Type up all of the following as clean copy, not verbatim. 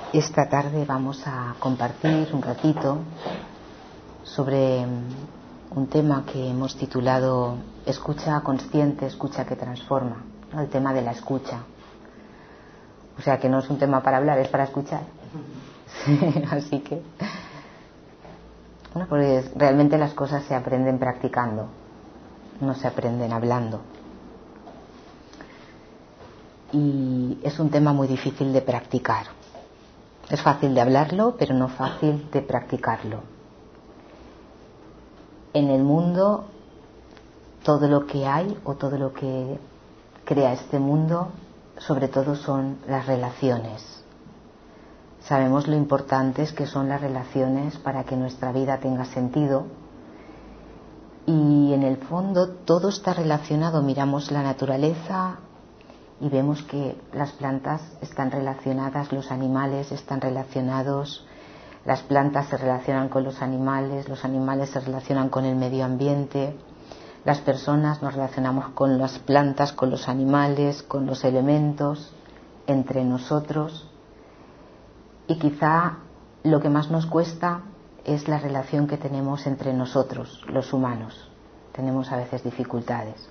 Esta tarde vamos a compartir un ratito sobre un tema que hemos titulado Escucha consciente, escucha que transforma, ¿no? El tema de la escucha. O sea que no es un tema para hablar, es para escuchar. Sí, así que bueno, pues realmente las cosas se aprenden practicando, no se aprenden hablando. Y es un tema muy difícil de practicar. Es fácil de hablarlo, pero no fácil de practicarlo. En el mundo, todo lo que hay o todo lo que crea este mundo, sobre todo son las relaciones. Sabemos lo importantes que son las relaciones para que nuestra vida tenga sentido. Y en el fondo todo está relacionado. Miramos la naturaleza y vemos que las plantas están relacionadas, los animales están relacionados, las plantas se relacionan con los animales se relacionan con el medio ambiente, las personas nos relacionamos con las plantas, con los animales, con los elementos, entre nosotros. Y quizá lo que más nos cuesta es la relación que tenemos entre nosotros, los humanos. Tenemos a veces dificultades.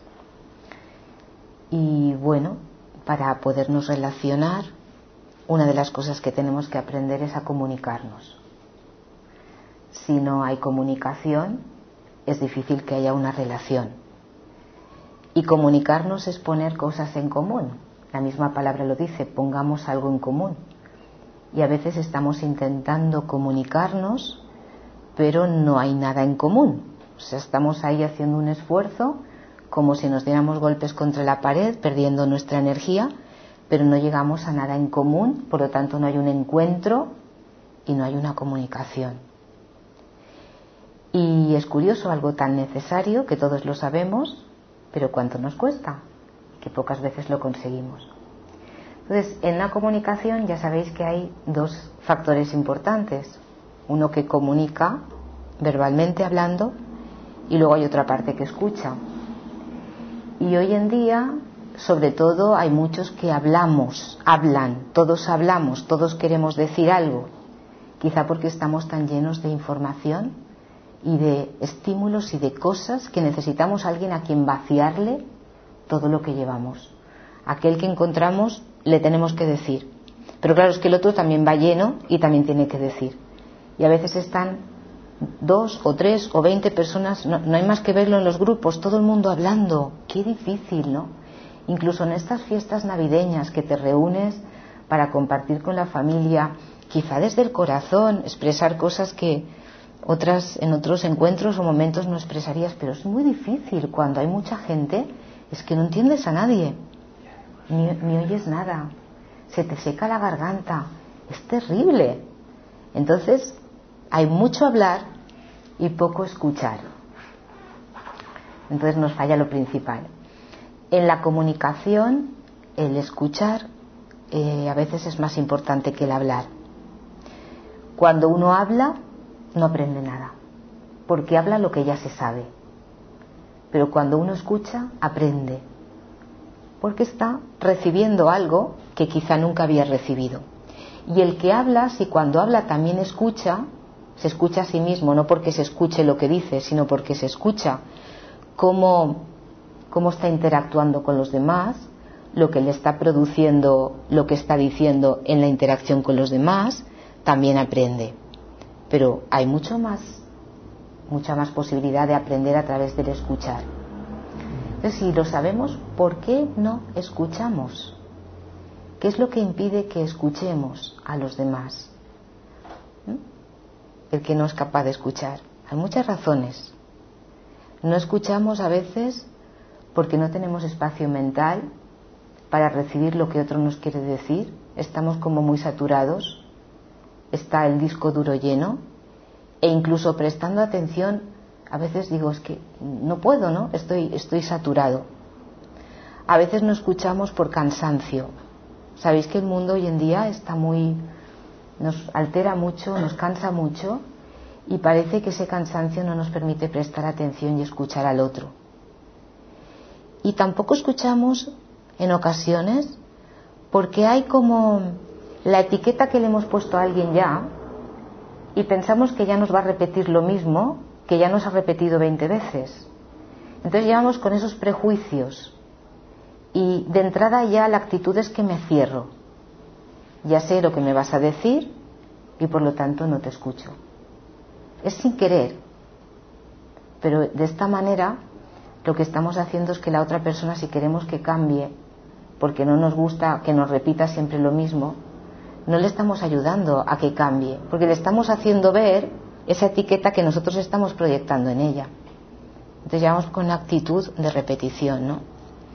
Y bueno, para podernos relacionar, una de las cosas que tenemos que aprender es a comunicarnos. Si no hay comunicación, es difícil que haya una relación. Y comunicarnos es poner cosas en común. La misma palabra lo dice, pongamos algo en común. Y a veces estamos intentando comunicarnos, pero no hay nada en común. O sea, estamos ahí haciendo un esfuerzo, como si nos diéramos golpes contra la pared, perdiendo nuestra energía, pero no llegamos a nada en común, por lo tanto no hay un encuentro y no hay una comunicación. Y es curioso, algo tan necesario, que todos lo sabemos, pero ¿cuánto nos cuesta? Que pocas veces lo conseguimos. Entonces, en la comunicación ya sabéis que hay dos factores importantes. Uno que comunica, verbalmente hablando, y luego hay otra parte que escucha. Y hoy en día, sobre todo, hay muchos que hablan, todos queremos decir algo, quizá porque estamos tan llenos de información y de estímulos y de cosas que necesitamos a alguien a quien vaciarle todo lo que llevamos. Aquel que encontramos le tenemos que decir, pero claro, es que el otro también va lleno y también tiene que decir. Y a veces están 2 o 3 o 20 personas, no hay más que verlo en los grupos, todo el mundo hablando. Qué difícil, ¿no? Incluso en estas fiestas navideñas que te reúnes para compartir con la familia, quizá desde el corazón, expresar cosas que en otros encuentros o momentos no expresarías, pero es muy difícil cuando hay mucha gente, es que no entiendes a nadie, ni oyes nada, se te seca la garganta, es terrible. Entonces hay mucho hablar y poco escuchar. Entonces nos falla lo principal. En la comunicación, el escuchar a veces es más importante que el hablar. Cuando uno habla, no aprende nada, porque habla lo que ya se sabe. Pero cuando uno escucha, aprende, porque está recibiendo algo que quizá nunca había recibido. Y el que habla, si cuando habla también escucha, se escucha a sí mismo, no porque se escuche lo que dice, sino porque se escucha cómo está interactuando con los demás, lo que le está produciendo, lo que está diciendo en la interacción con los demás, también aprende. Pero hay mucha más posibilidad de aprender a través del escuchar. Entonces, si lo sabemos, ¿por qué no escuchamos? ¿Qué es lo que impide que escuchemos a los demás? El que no es capaz de escuchar. Hay muchas razones. No escuchamos a veces porque no tenemos espacio mental para recibir lo que otro nos quiere decir. Estamos como muy saturados. Está el disco duro lleno. E incluso prestando atención, a veces digo, es que no puedo, ¿no? Estoy saturado. A veces no escuchamos por cansancio. Sabéis que el mundo hoy en día nos altera mucho, nos cansa mucho, y parece que ese cansancio no nos permite prestar atención y escuchar al otro. Y tampoco escuchamos en ocasiones porque hay como la etiqueta que le hemos puesto a alguien ya, y pensamos que ya nos va a repetir lo mismo que ya nos ha repetido 20 veces. Entonces llevamos con esos prejuicios y de entrada ya la actitud es que me cierro. Ya sé lo que me vas a decir y por lo tanto no te escucho. Es sin querer, pero de esta manera lo que estamos haciendo es que la otra persona, si queremos que cambie, porque no nos gusta que nos repita siempre lo mismo, no le estamos ayudando a que cambie, porque le estamos haciendo ver esa etiqueta que nosotros estamos proyectando en ella. Entonces llevamos con una actitud de repetición, ¿no?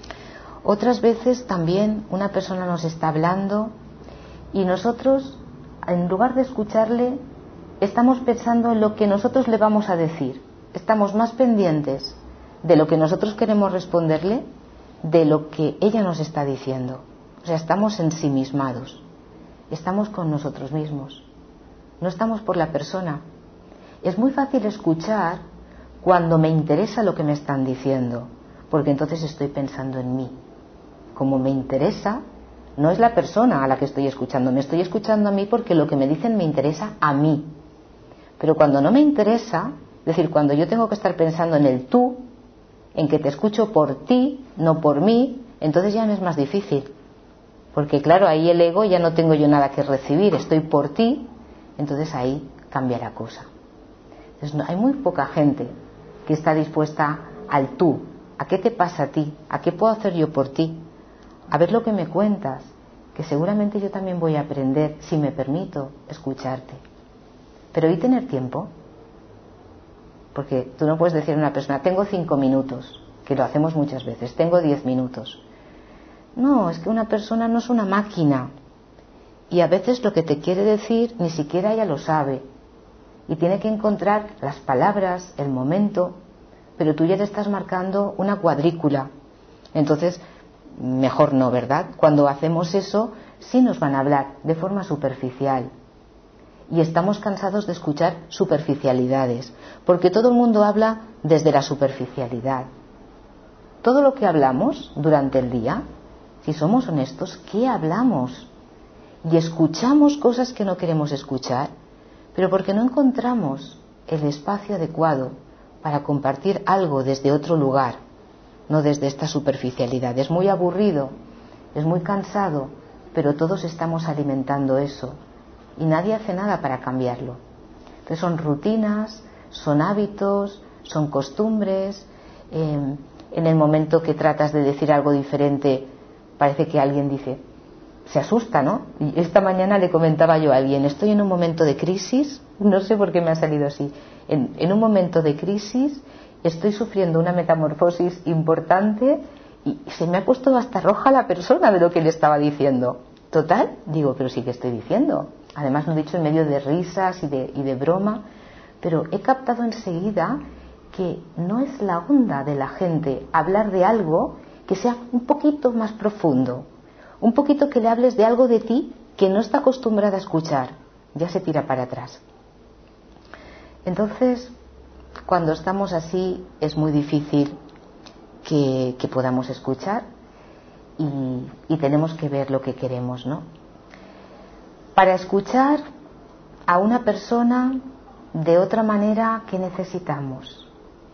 Otras veces también una persona nos está hablando y nosotros, en lugar de escucharle, estamos pensando en lo que nosotros le vamos a decir. Estamos más pendientes de lo que nosotros queremos responderle de lo que ella nos está diciendo. O sea, estamos ensimismados. Estamos con nosotros mismos. No estamos por la persona. Es muy fácil escuchar cuando me interesa lo que me están diciendo, porque entonces estoy pensando en mí. Como me interesa, no es la persona a la que estoy escuchando, me estoy escuchando a mí porque lo que me dicen me interesa a mí. Pero cuando no me interesa, es decir, cuando yo tengo que estar pensando en el tú, en que te escucho por ti, no por mí, entonces ya me es más difícil. Porque claro, ahí el ego ya no tengo yo nada que recibir, estoy por ti, entonces ahí cambia la cosa. Entonces hay muy poca gente que está dispuesta al tú, a qué te pasa a ti, a qué puedo hacer yo por ti, a ver lo que me cuentas, que seguramente yo también voy a aprender si me permito escucharte. Pero ¿y tener tiempo? Porque tú no puedes decir a una persona, tengo 5 minutos, que lo hacemos muchas veces, tengo 10 minutos. No, es que una persona no es una máquina. Y a veces lo que te quiere decir ni siquiera ella lo sabe. Y tiene que encontrar las palabras, el momento, pero tú ya le estás marcando una cuadrícula. Entonces, mejor no, ¿verdad? Cuando hacemos eso, sí nos van a hablar de forma superficial. Y estamos cansados de escuchar superficialidades, porque todo el mundo habla desde la superficialidad. Todo lo que hablamos durante el día, si somos honestos, ¿qué hablamos? Y escuchamos cosas que no queremos escuchar, pero porque no encontramos el espacio adecuado para compartir algo desde otro lugar, no desde esta superficialidad. Es muy aburrido, es muy cansado, pero todos estamos alimentando eso y nadie hace nada para cambiarlo. Entonces son rutinas, son hábitos, son costumbres. En el momento que tratas de decir algo diferente, parece que alguien dice, se asusta, ¿no? Y esta mañana le comentaba yo a alguien, estoy en un momento de crisis, no sé por qué me ha salido así, en un momento de crisis estoy sufriendo una metamorfosis importante y se me ha puesto hasta roja la persona de lo que le estaba diciendo. Total, digo, pero sí que estoy diciendo. Además lo he dicho en medio de risas y de broma, pero he captado enseguida que no es la onda de la gente hablar de algo que sea un poquito más profundo, un poquito que le hables de algo de ti que no está acostumbrada a escuchar, ya se tira para atrás. Entonces, cuando estamos así es muy difícil que podamos escuchar y tenemos que ver lo que queremos, ¿no? Para escuchar a una persona de otra manera, ¿qué necesitamos?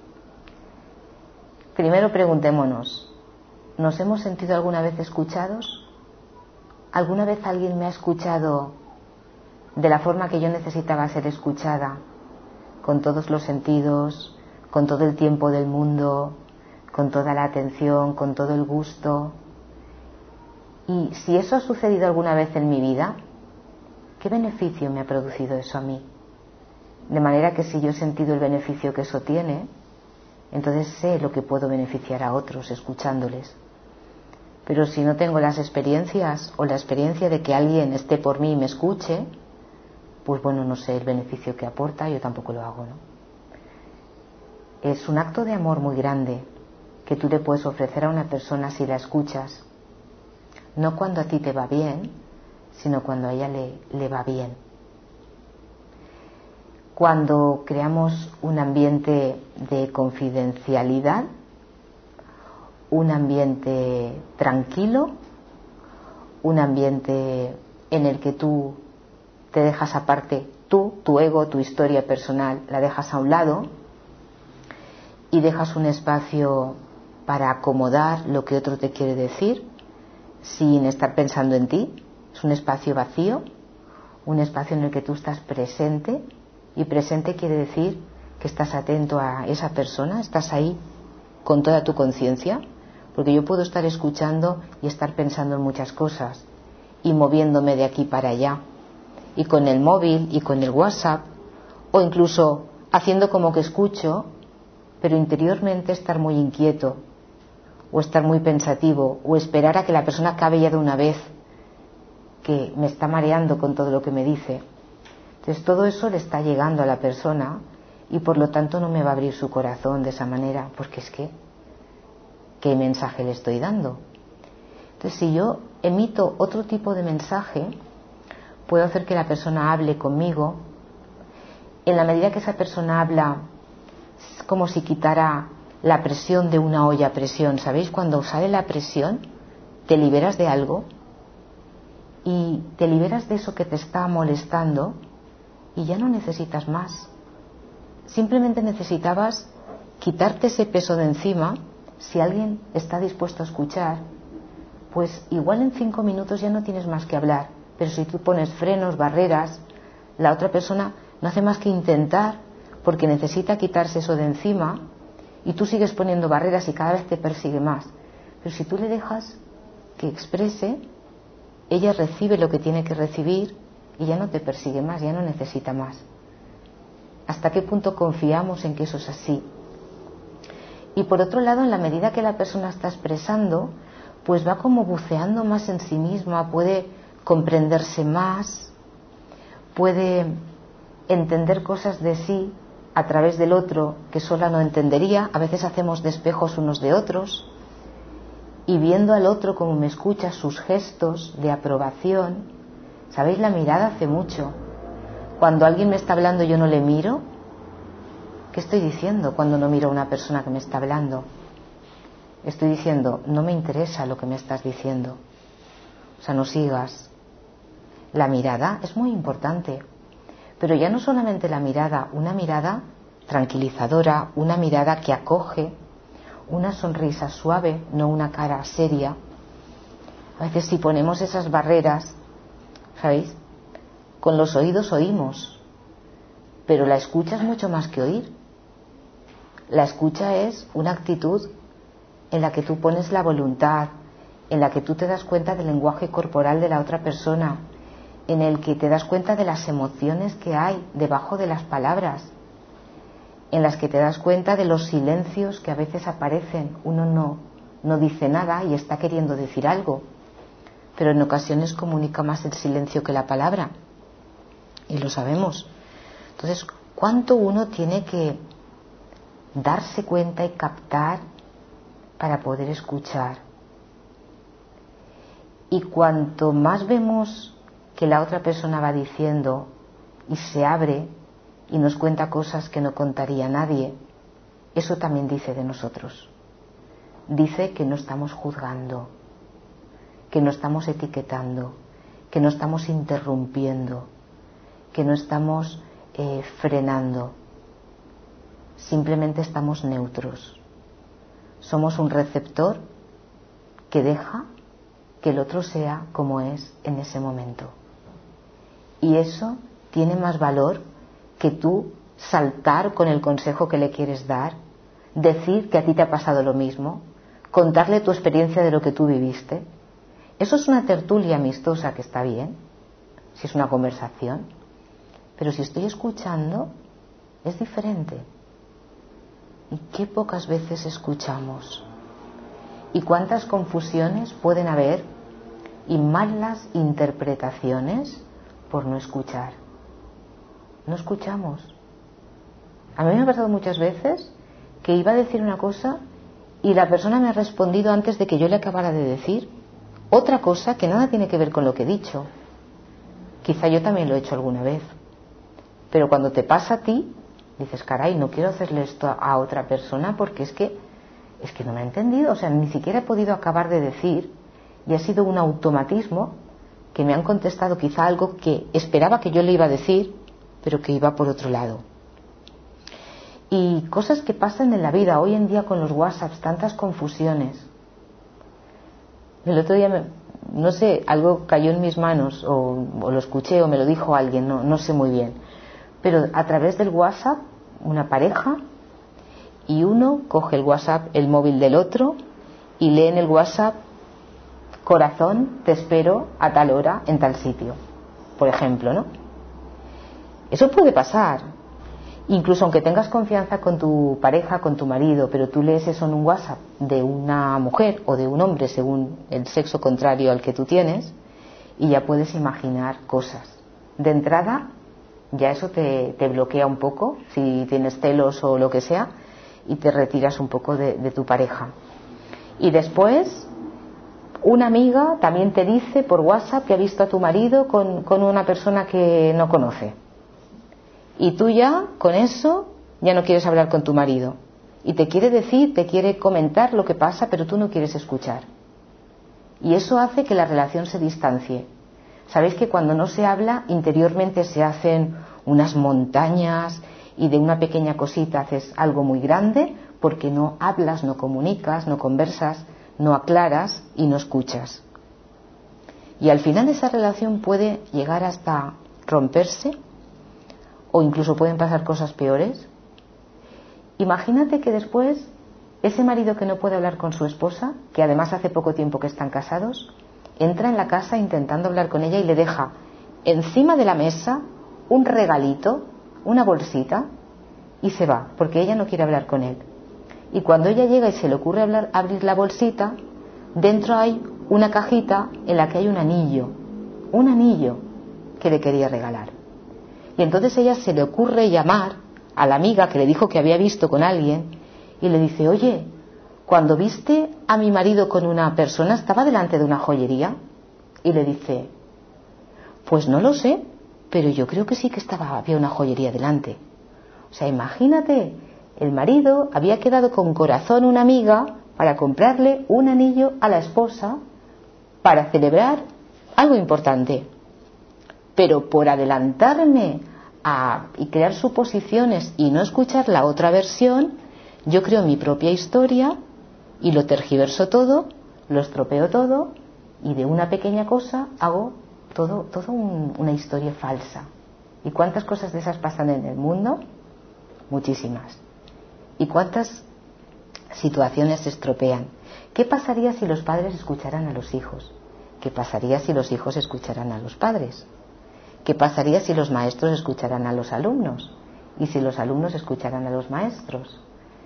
Primero preguntémonos, ¿nos hemos sentido alguna vez escuchados? ¿Alguna vez alguien me ha escuchado de la forma que yo necesitaba ser escuchada? Con todos los sentidos, con todo el tiempo del mundo, con toda la atención, con todo el gusto. Y si eso ha sucedido alguna vez en mi vida, ¿qué beneficio me ha producido eso a mí? De manera que si yo he sentido el beneficio que eso tiene, entonces sé lo que puedo beneficiar a otros escuchándoles. Pero si no tengo las experiencias o la experiencia de que alguien esté por mí y me escuche, pues bueno, no sé el beneficio que aporta, yo tampoco lo hago, ¿no? Es un acto de amor muy grande que tú le puedes ofrecer a una persona si la escuchas, no cuando a ti te va bien, sino cuando a ella le va bien. Cuando creamos un ambiente de confidencialidad, un ambiente tranquilo, un ambiente en el que tú te dejas aparte, tu ego, tu historia personal, la dejas a un lado y dejas un espacio para acomodar lo que otro te quiere decir sin estar pensando en ti. Es un espacio vacío, un espacio en el que tú estás presente, y presente quiere decir que estás atento a esa persona, estás ahí con toda tu conciencia, porque yo puedo estar escuchando y estar pensando en muchas cosas y moviéndome de aquí para allá, y con el móvil y con el WhatsApp, o incluso haciendo como que escucho, pero interiormente estar muy inquieto, o estar muy pensativo, o esperar a que la persona acabe ya de una vez, que me está mareando con todo lo que me dice. Entonces todo eso le está llegando a la persona y por lo tanto no me va a abrir su corazón de esa manera, porque es que ¿qué mensaje le estoy dando? Entonces si yo emito otro tipo de mensaje, puedo hacer que la persona hable conmigo. En la medida que esa persona habla, es como si quitara la presión de una olla a presión. ¿Sabéis? Cuando sale la presión, te liberas de algo y te liberas de eso que te está molestando y ya no necesitas más. Simplemente necesitabas quitarte ese peso de encima. Si alguien está dispuesto a escuchar, pues igual en 5 minutos ya no tienes más que hablar. Pero si tú pones frenos, barreras, la otra persona no hace más que intentar, porque necesita quitarse eso de encima, y tú sigues poniendo barreras y cada vez te persigue más. Pero si tú le dejas que exprese, ella recibe lo que tiene que recibir y ya no te persigue más, ya no necesita más. ¿Hasta qué punto confiamos en que eso es así? Y por otro lado, en la medida que la persona está expresando, pues va como buceando más en sí misma, puede comprenderse más, puede entender cosas de sí a través del otro que sola no entendería. A veces hacemos despejos unos de otros, y viendo al otro como me escucha, sus gestos de aprobación. ¿Sabéis? La mirada hace mucho. Cuando alguien me está hablando y yo no le miro, ¿qué estoy diciendo cuando no miro a una persona que me está hablando? Estoy diciendo, no me interesa lo que me estás diciendo. O sea, no sigas. La mirada es muy importante. Pero ya no solamente la mirada, una mirada tranquilizadora, una mirada que acoge, una sonrisa suave, no una cara seria. A veces si ponemos esas barreras, ¿sabéis? Con los oídos oímos, pero la escucha es mucho más que oír. La escucha es una actitud en la que tú pones la voluntad, en la que tú te das cuenta del lenguaje corporal de la otra persona, en el que te das cuenta de las emociones que hay debajo de las palabras, en las que te das cuenta de los silencios que a veces aparecen. Uno no dice nada y está queriendo decir algo, pero en ocasiones comunica más el silencio que la palabra, y lo sabemos. Entonces, ¿cuánto uno tiene que darse cuenta y captar para poder escuchar? Y cuanto más vemos que la otra persona va diciendo y se abre y nos cuenta cosas que no contaría nadie, eso también dice de nosotros. Dice que no estamos juzgando, que no estamos etiquetando, que no estamos interrumpiendo, que no estamos frenando. Simplemente estamos neutros. Somos un receptor que deja que el otro sea como es en ese momento. Y eso tiene más valor que tú saltar con el consejo que le quieres dar, decir que a ti te ha pasado lo mismo, contarle tu experiencia de lo que tú viviste. Eso es una tertulia amistosa que está bien, si es una conversación, pero si estoy escuchando es diferente. Y qué pocas veces escuchamos, y cuántas confusiones pueden haber y malas interpretaciones por no escuchar. No escuchamos. A mí me ha pasado muchas veces que iba a decir una cosa y la persona me ha respondido antes de que yo le acabara de decir otra cosa que nada tiene que ver con lo que he dicho. Quizá yo también lo he hecho alguna vez, pero cuando te pasa a ti dices, caray, no quiero hacerle esto a otra persona porque es que no me ha entendido. O sea, ni siquiera he podido acabar de decir y ha sido un automatismo que me han contestado quizá algo que esperaba que yo le iba a decir, pero que iba por otro lado. Y cosas que pasan en la vida hoy en día con los WhatsApps, tantas confusiones. El otro día, no sé, algo cayó en mis manos o lo escuché o me lo dijo alguien, no sé muy bien. Pero a través del WhatsApp, una pareja, y uno coge el WhatsApp, el móvil del otro, y lee en el WhatsApp: corazón, te espero a tal hora en tal sitio, por ejemplo, ¿no? Eso puede pasar, incluso aunque tengas confianza con tu pareja, con tu marido, pero tú lees eso en un WhatsApp de una mujer o de un hombre según el sexo contrario al que tú tienes, y ya puedes imaginar cosas. De entrada, ya eso te bloquea un poco, si tienes celos o lo que sea, y te retiras un poco de tu pareja. Y después, una amiga también te dice por WhatsApp que ha visto a tu marido con una persona que no conoce. Y tú ya, con eso, ya no quieres hablar con tu marido. Y te quiere decir, te quiere comentar lo que pasa, pero tú no quieres escuchar. Y eso hace que la relación se distancie. Sabéis que cuando no se habla, interiormente se hacen unas montañas y de una pequeña cosita haces algo muy grande porque no hablas, no comunicas, no conversas, no aclaras y no escuchas. Y al final esa relación puede llegar hasta romperse o incluso pueden pasar cosas peores. Imagínate que después ese marido que no puede hablar con su esposa, que además hace poco tiempo que están casados, entra en la casa intentando hablar con ella y le deja encima de la mesa un regalito, una bolsita, y se va, porque ella no quiere hablar con él. Y cuando ella llega y se le ocurre abrir la bolsita, dentro hay una cajita en la que hay un anillo que le quería regalar. Y entonces ella se le ocurre llamar a la amiga que le dijo que había visto con alguien y le dice: oye, cuando viste a mi marido con una persona, ¿estaba delante de una joyería? Y le dice: pues no lo sé, pero yo creo que sí que había una joyería delante. O sea, imagínate, el marido había quedado con corazón una amiga para comprarle un anillo a la esposa para celebrar algo importante. Pero por adelantarme y crear suposiciones y no escuchar la otra versión, yo creo mi propia historia y lo tergiverso todo, lo estropeo todo y de una pequeña cosa hago todo una historia falsa. ¿Y cuántas cosas de esas pasan en el mundo? Muchísimas. ¿Y cuántas situaciones se estropean? ¿Qué pasaría si los padres escucharan a los hijos? ¿Qué pasaría si los hijos escucharan a los padres? ¿Qué pasaría si los maestros escucharan a los alumnos? ¿Y si los alumnos escucharan a los maestros?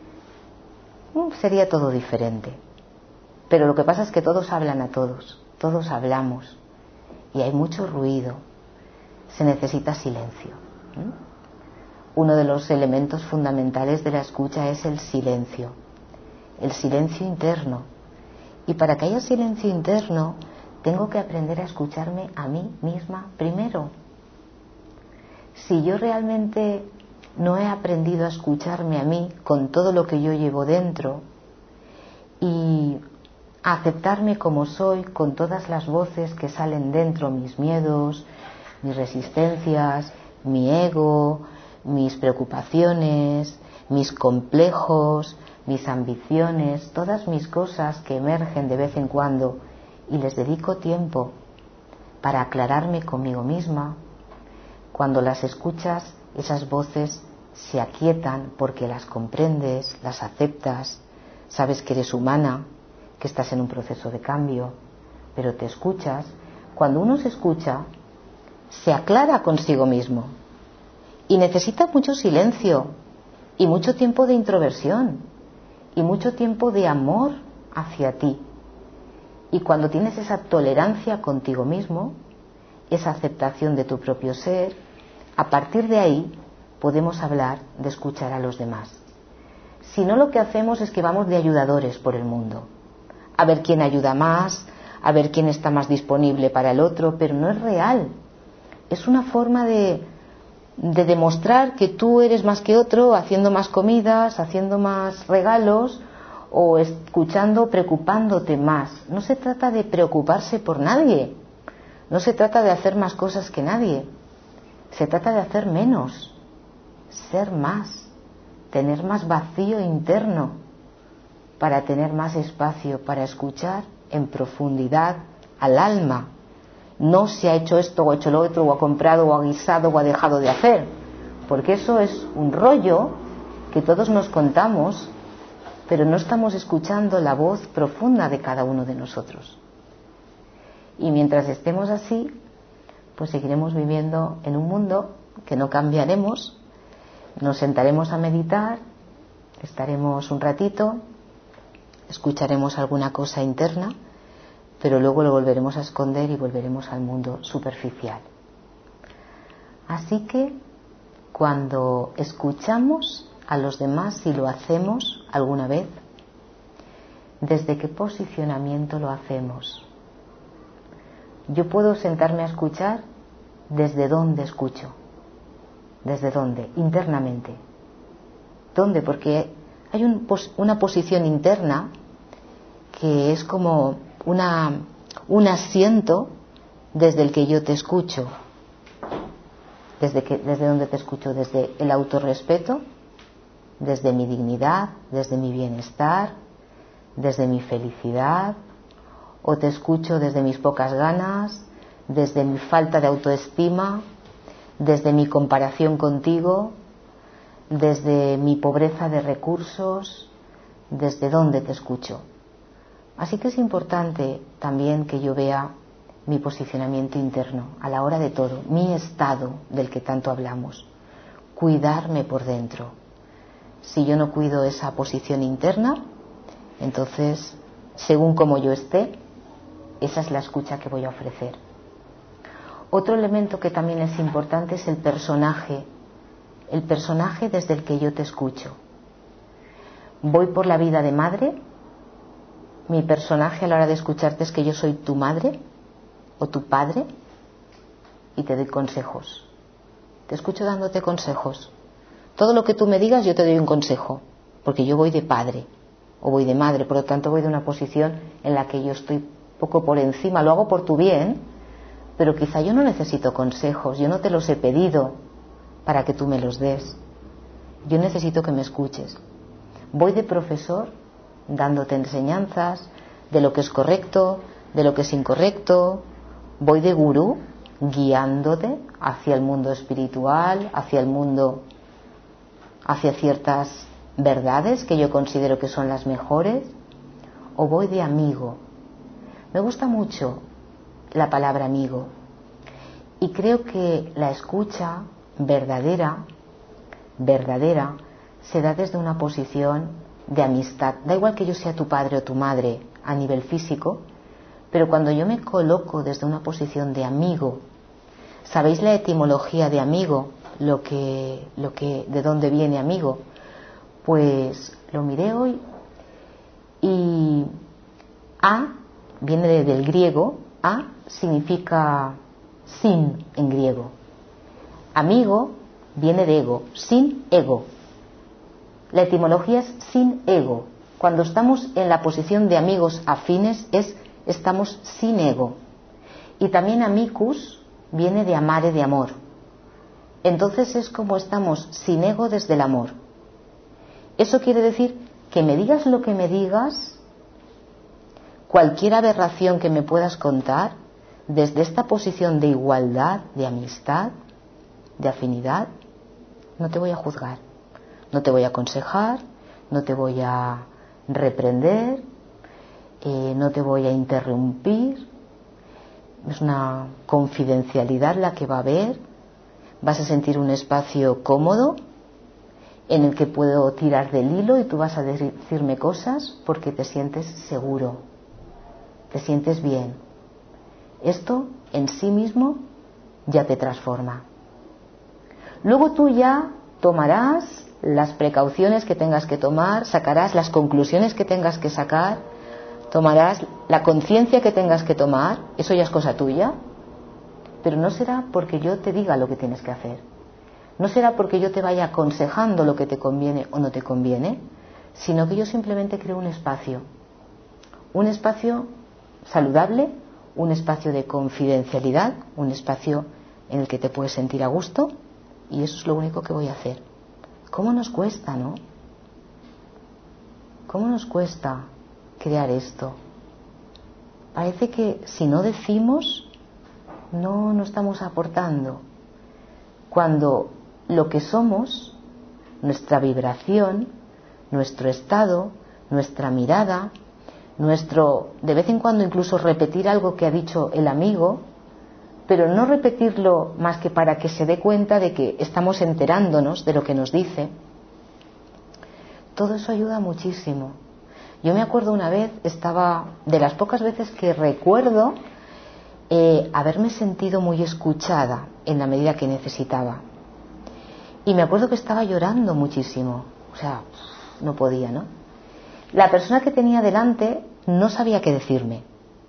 Sería todo diferente. Pero lo que pasa es que todos hablan a todos hablamos y hay mucho ruido. Se necesita silencio. Uno de los elementos fundamentales de la escucha es el silencio interno. Y para que haya silencio interno, tengo que aprender a escucharme a mí misma primero. Si yo realmente no he aprendido a escucharme a mí con todo lo que yo llevo dentro y a aceptarme como soy con todas las voces que salen dentro, mis miedos, mis resistencias, mi ego, mis preocupaciones, mis complejos, mis ambiciones, todas mis cosas que emergen de vez en cuando y les dedico tiempo para aclararme conmigo misma, cuando las escuchas, esas voces se aquietan porque las comprendes, las aceptas, sabes que eres humana, que estás en un proceso de cambio, pero te escuchas. Cuando uno se escucha, se aclara consigo mismo y necesita mucho silencio y mucho tiempo de introversión y mucho tiempo de amor hacia ti. Y cuando tienes esa tolerancia contigo mismo, esa aceptación de tu propio ser, a partir de ahí podemos hablar de escuchar a los demás. Si no, lo que hacemos es que vamos de ayudadores por el mundo, a ver quién ayuda más, a ver quién está más disponible para el otro, pero no es real. Es una forma de demostrar que tú eres más que otro, haciendo más comidas, haciendo más regalos o escuchando, preocupándote más. No se trata de preocuparse por nadie. No se trata de hacer más cosas que nadie, se trata de hacer menos, ser más, tener más vacío interno para tener más espacio para escuchar en profundidad al alma. No se ha hecho esto o ha hecho lo otro o ha comprado o ha guisado o ha dejado de hacer, porque eso es un rollo que todos nos contamos, pero no estamos escuchando la voz profunda de cada uno de nosotros. Y mientras estemos así, pues seguiremos viviendo en un mundo que no cambiaremos. Nos sentaremos a meditar, estaremos un ratito, escucharemos alguna cosa interna, pero luego lo volveremos a esconder y volveremos al mundo superficial. Así que cuando escuchamos a los demás, si lo hacemos alguna vez, ¿desde qué posicionamiento lo hacemos? Yo puedo sentarme a escuchar desde dónde escucho. ¿Desde dónde? Internamente. ¿Dónde? Porque hay una posición interna que es como un asiento desde el que yo te escucho. ¿Desde dónde te escucho? Desde el autorrespeto, desde mi dignidad, desde mi bienestar, desde mi felicidad, o te escucho desde mis pocas ganas, desde mi falta de autoestima, desde mi comparación contigo, desde mi pobreza de recursos, desde dónde te escucho. Así que es importante también que yo vea mi posicionamiento interno a la hora de todo, mi estado del que tanto hablamos, cuidarme por dentro. Si yo no cuido esa posición interna, entonces, según como yo esté, esa es la escucha que voy a ofrecer. Otro elemento que también es importante es el personaje desde el que yo te escucho. Voy por la vida de madre, mi personaje a la hora de escucharte es que yo soy tu madre o tu padre y te doy consejos. Te escucho dándote consejos. Todo lo que tú me digas yo te doy un consejo, porque yo voy de padre o voy de madre, por lo tanto voy de una posición en la que yo estoy poco por encima, lo hago por tu bien, pero quizá yo no necesito consejos, yo no te los he pedido para que tú me los des. Yo necesito que me escuches. Voy de profesor dándote enseñanzas de lo que es correcto, de lo que es incorrecto. Voy de gurú guiándote hacia el mundo espiritual, hacia ciertas verdades que yo considero que son las mejores. O voy de amigo. Me gusta mucho la palabra amigo y creo que la escucha verdadera se da desde una posición de amistad. Da igual que yo sea tu padre o tu madre a nivel físico, pero cuando yo me coloco desde una posición de amigo, ¿sabéis la etimología de amigo? De dónde viene amigo. Pues lo miré hoy y a viene del griego, a significa sin en griego. Amigo viene de ego, sin ego. La etimología es sin ego. Cuando estamos en la posición de amigos afines estamos sin ego. Y también amicus viene de amare, de amor. Entonces es como estamos sin ego desde el amor. Eso quiere decir que me digas lo que me digas, cualquier aberración que me puedas contar, desde esta posición de igualdad, de amistad, de afinidad, no te voy a juzgar, no te voy a aconsejar, no te voy a reprender, no te voy a interrumpir. Es una confidencialidad la que va a haber. Vas a sentir un espacio cómodo en el que puedo tirar del hilo y tú vas a decirme cosas porque te sientes seguro, te sientes bien. Esto en sí mismo ya te transforma. Luego tú ya tomarás las precauciones que tengas que tomar, sacarás las conclusiones que tengas que sacar, tomarás la conciencia que tengas que tomar, eso ya es cosa tuya, pero no será porque yo te diga lo que tienes que hacer, no será porque yo te vaya aconsejando lo que te conviene o no te conviene, sino que yo simplemente creo un espacio saludable, un espacio de confidencialidad, un espacio en el que te puedes sentir a gusto, y eso es lo único que voy a hacer. ¿Cómo nos cuesta, no? ¿Cómo nos cuesta crear esto? Parece que si no decimos, no estamos aportando. Cuando lo que somos, nuestra vibración, nuestro estado, nuestra mirada, de vez en cuando incluso repetir algo que ha dicho el amigo, pero no repetirlo más que para que se dé cuenta de que estamos enterándonos de lo que nos dice, todo eso ayuda muchísimo. Yo me acuerdo una vez, estaba de las pocas veces que recuerdo haberme sentido muy escuchada en la medida que necesitaba. Y me acuerdo que estaba llorando muchísimo, o sea, no podía, ¿no? La persona que tenía delante no sabía qué decirme.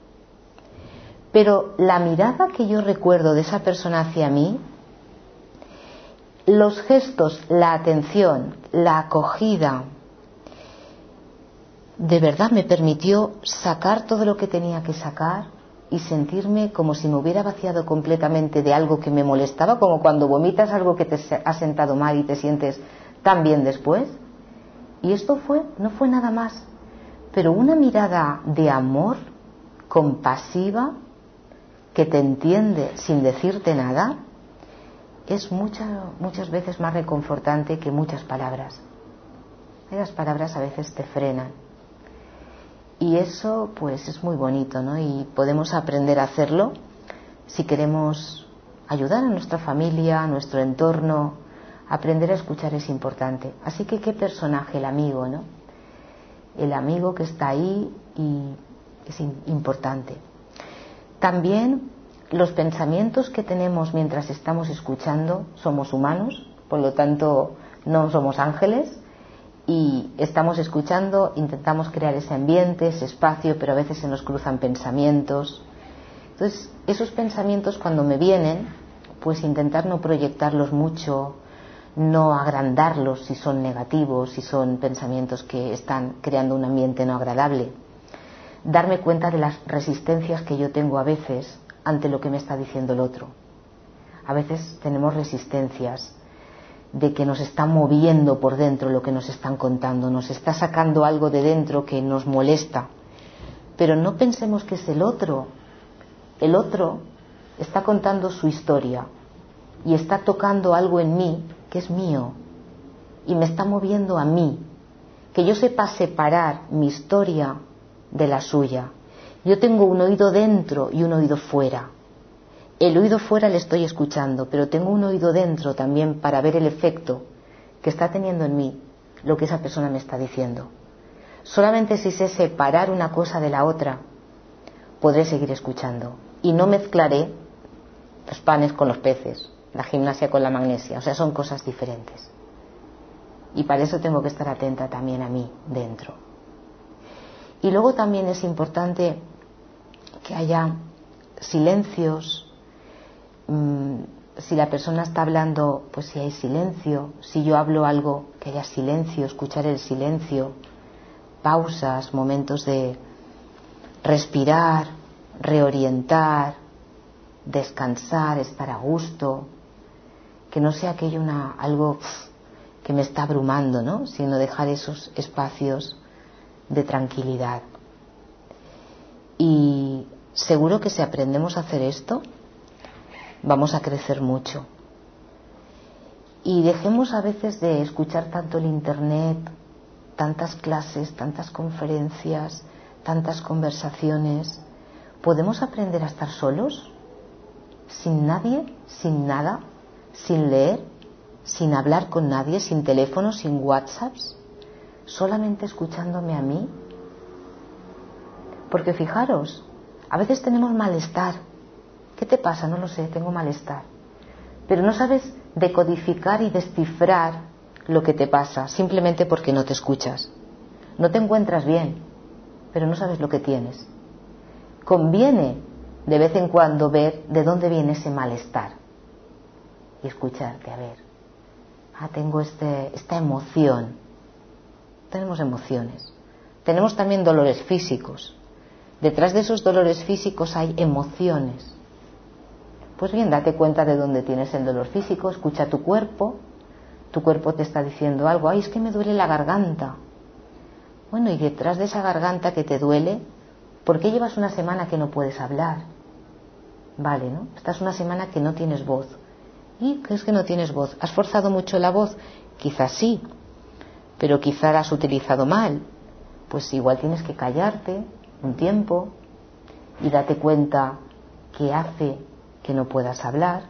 Pero la mirada que yo recuerdo de esa persona hacia mí, los gestos, la atención, la acogida, de verdad me permitió sacar todo lo que tenía que sacar y sentirme como si me hubiera vaciado completamente de algo que me molestaba, como cuando vomitas algo que te ha sentado mal y te sientes tan bien después. Y esto no fue nada más, pero una mirada de amor, compasiva, que te entiende sin decirte nada, es muchas veces más reconfortante que muchas palabras. Las palabras a veces te frenan. Y eso pues es muy bonito, ¿no? Y podemos aprender a hacerlo si queremos ayudar a nuestra familia, a nuestro entorno. Aprender a escuchar es importante. Así que qué personaje, el amigo, ¿no? El amigo que está ahí y es importante. También los pensamientos que tenemos mientras estamos escuchando, somos humanos, por lo tanto no somos ángeles, y estamos escuchando, intentamos crear ese ambiente, ese espacio, pero a veces se nos cruzan pensamientos. Entonces, esos pensamientos cuando me vienen, pues intentar no proyectarlos mucho, no agrandarlos si son negativos, si son pensamientos que están creando un ambiente no agradable. Darme cuenta de las resistencias que yo tengo a veces ante lo que me está diciendo el otro. A veces tenemos resistencias de que nos está moviendo por dentro lo que nos están contando, nos está sacando algo de dentro que nos molesta. Pero no pensemos que es el otro. El otro está contando su historia y está tocando algo en mí que es mío y me está moviendo a mí. Que yo sepa separar mi historia de la suya. Yo tengo un oído dentro y un oído fuera. El oído fuera le estoy escuchando, pero tengo un oído dentro también para ver el efecto que está teniendo en mí lo que esa persona me está diciendo. Solamente si sé separar una cosa de la otra, podré seguir escuchando. Y no mezclaré los panes con los peces, la gimnasia con la magnesia. O sea, son cosas diferentes. Y para eso tengo que estar atenta también a mí dentro. Y luego también es importante que haya silencios. Si la persona está hablando, pues si hay silencio. Si yo hablo algo, que haya silencio, escuchar el silencio, pausas, momentos de respirar, reorientar, descansar, estar a gusto, que no sea aquello algo que me está abrumando, ¿no? Sino dejar esos espacios de tranquilidad. Y seguro que si aprendemos a hacer esto, vamos a crecer mucho. Y dejemos a veces de escuchar tanto el internet, tantas clases, tantas conferencias, tantas conversaciones. ¿Podemos aprender a estar solos? Sin nadie, sin nada, sin leer, sin hablar con nadie, sin teléfono, sin WhatsApps, solamente escuchándome a mí. Porque fijaros, a veces tenemos malestar. ¿Qué te pasa? No lo sé, tengo malestar. Pero no sabes decodificar y descifrar lo que te pasa, simplemente porque no te escuchas. No te encuentras bien, pero no sabes lo que tienes. Conviene de vez en cuando ver de dónde viene ese malestar y escucharte, a ver, tengo esta emoción. Tenemos emociones. Tenemos también dolores físicos, Detrás de esos dolores físicos hay emociones. Pues bien, date cuenta de dónde tienes el dolor físico, escucha tu cuerpo te está diciendo algo, ay, es que me duele la garganta. Bueno, y detrás de esa garganta que te duele, ¿por qué llevas una semana que no puedes hablar? Vale, ¿no? Estás una semana que no tienes voz. ¿Y qué es que no tienes voz? ¿Has forzado mucho la voz? Quizás sí, pero quizás la has utilizado mal. Pues igual tienes que callarte un tiempo y date cuenta qué hace que no puedas hablar.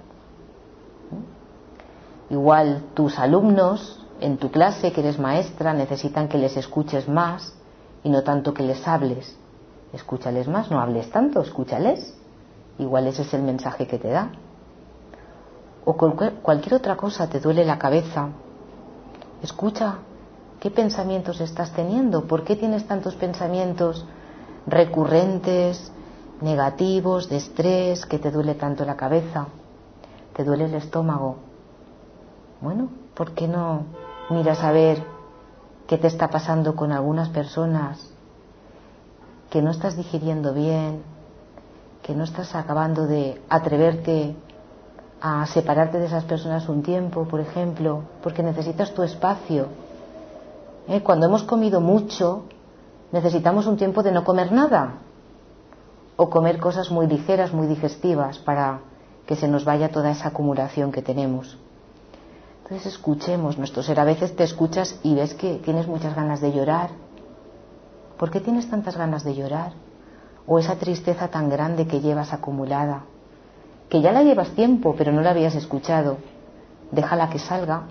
Igual tus alumnos en tu clase, que eres maestra, necesitan que les escuches más y no tanto que les hables. Escúchales más, no hables tanto, escúchales. Igual ese es el mensaje que te da. O cualquier otra cosa, te duele la cabeza. Escucha, ¿qué pensamientos estás teniendo? ¿Por qué tienes tantos pensamientos recurrentes, negativos, de estrés, que te duele tanto la cabeza? ¿Te duele el estómago? Bueno, ¿por qué no miras a ver qué te está pasando con algunas personas que no estás digiriendo bien, que no estás acabando de atreverte a separarte de esas personas un tiempo, por ejemplo, porque necesitas tu espacio? Cuando hemos comido mucho, necesitamos un tiempo de no comer nada o comer cosas muy ligeras, muy digestivas, para que se nos vaya toda esa acumulación que tenemos. Entonces escuchemos nuestro ser. A veces te escuchas y ves que tienes muchas ganas de llorar. ¿Por qué tienes tantas ganas de llorar? O esa tristeza tan grande que llevas acumulada, que ya la llevas tiempo pero no la habías escuchado. Déjala que salga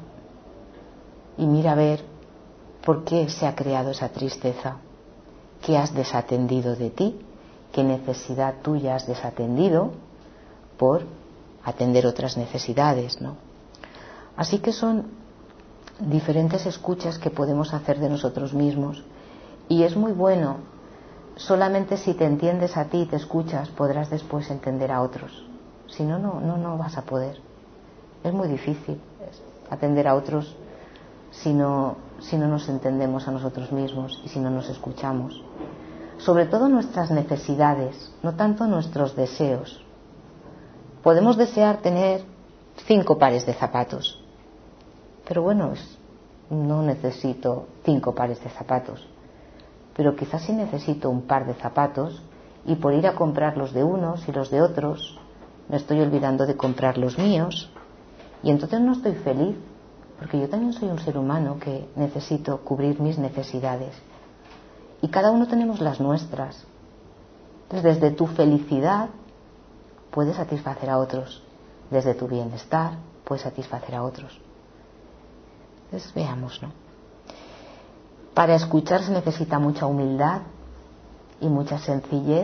y mira a ver por qué se ha creado esa tristeza. ¿Qué has desatendido de ti? ¿Qué necesidad tuya has desatendido por atender otras necesidades, ¿no? Así que son diferentes escuchas que podemos hacer de nosotros mismos, y es muy bueno. Solamente si te entiendes a ti y te escuchas, podrás después entender a otros. Si no, no vas a poder. Es muy difícil atender a otros si no nos entendemos a nosotros mismos y si no nos escuchamos. Sobre todo nuestras necesidades, no tanto nuestros deseos. Podemos desear tener 5 pares de zapatos, pero bueno, no necesito 5 pares de zapatos, pero quizás sí necesito un par de zapatos, y por ir a comprar los de unos y los de otros me estoy olvidando de comprar los míos, y entonces no estoy feliz, porque yo también soy un ser humano que necesito cubrir mis necesidades, y cada uno tenemos las nuestras. Entonces, desde tu felicidad puedes satisfacer a otros, desde tu bienestar puedes satisfacer a otros. Entonces veamos, ¿no? Para escuchar se necesita mucha humildad y mucha sencillez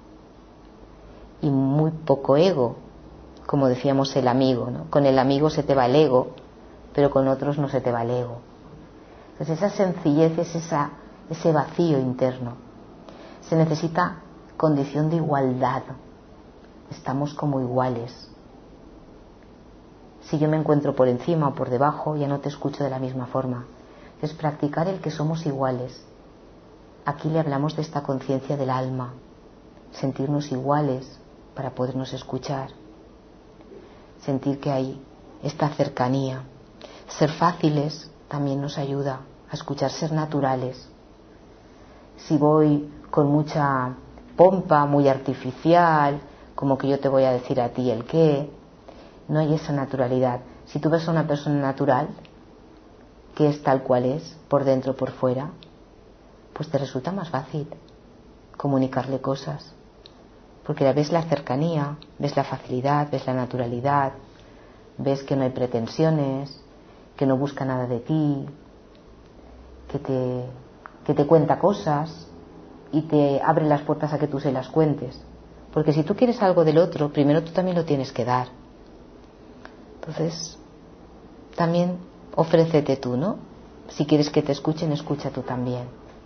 y muy poco ego, como decíamos el amigo, ¿no? Con el amigo se te va el ego, pero con otros no se te va el ego. Entonces esa sencillez es ese vacío interno. Se necesita condición de igualdad. Estamos como iguales. Si yo me encuentro por encima o por debajo, ya no te escucho de la misma forma. Es practicar el que somos iguales. Aquí le hablamos de esta conciencia del alma, sentirnos iguales para podernos escuchar, sentir que hay esta cercanía. Ser fáciles también nos ayuda a escuchar, ser naturales. Si voy con mucha pompa, muy artificial, como que yo te voy a decir a ti el qué, no hay esa naturalidad. Si tú ves a una persona natural, que es tal cual es, por dentro, por fuera, pues te resulta más fácil comunicarle cosas, porque ves la cercanía, ves la facilidad, ves la naturalidad, ves que no hay pretensiones, que no busca nada de ti, que te cuenta cosas y te abre las puertas a que tú se las cuentes, porque si tú quieres algo del otro, primero tú también lo tienes que dar. Entonces también ofrécete tú, ¿no? Si quieres que te escuchen, escucha tú también.